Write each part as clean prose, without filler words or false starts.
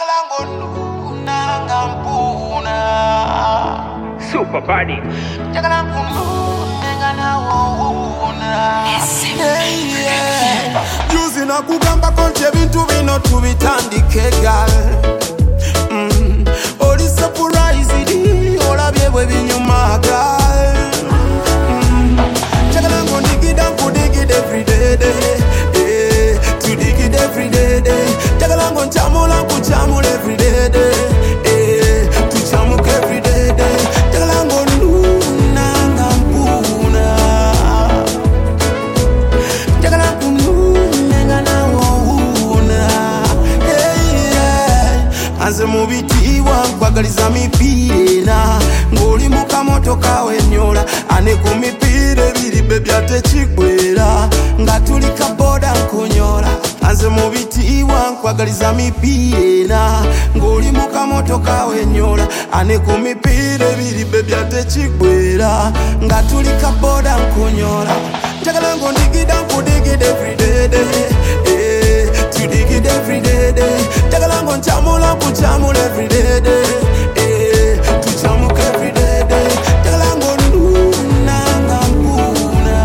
Super body. Using a kugamba konche bintu bino tubitandike gal. Oli surprise idi olabye bwe binyuma gal. Chagala ngo dig it every day. To dig it every day. Chagala ngo chamula every day. To chamuk every day. Chagala ngo nunanga mpuna. Chagala kununenga na wouna. Anze mubitiwa kwagaliza mipira ngoli mukamoto kawe nyola ane kumipire biri bebya techikwera ngatulika boda nkunyola anze mubitiwa kwagaliza mipira ngoli mukamoto kawe nyola ane kumipire biri bebya techikwera ngatulika boda nkunyola chagala ngo digida kudigida every day to dig it every day chagala ngo chamula every day to chamuk every day chagala ngo nunanga mpuna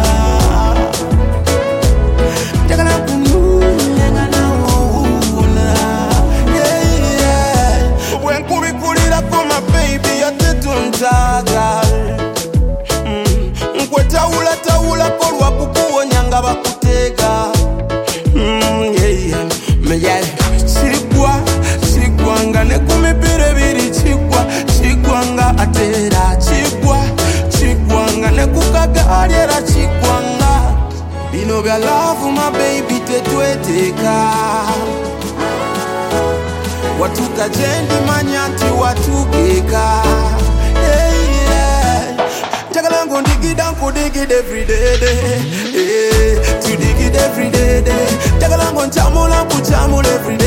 chagala kununenga na wouna when kubikulira for my baby yatetuntaga taula kolwa kukuwonya nga bakutega chigwanga ne kumipire biri chigwanga atera chigwanga ne kukagalyera chigwanga bino bya love my baby tetweteka watuka jendi manyanti watugeka chagala ngo dig it every day to dig it every day chagala ngo chamula every day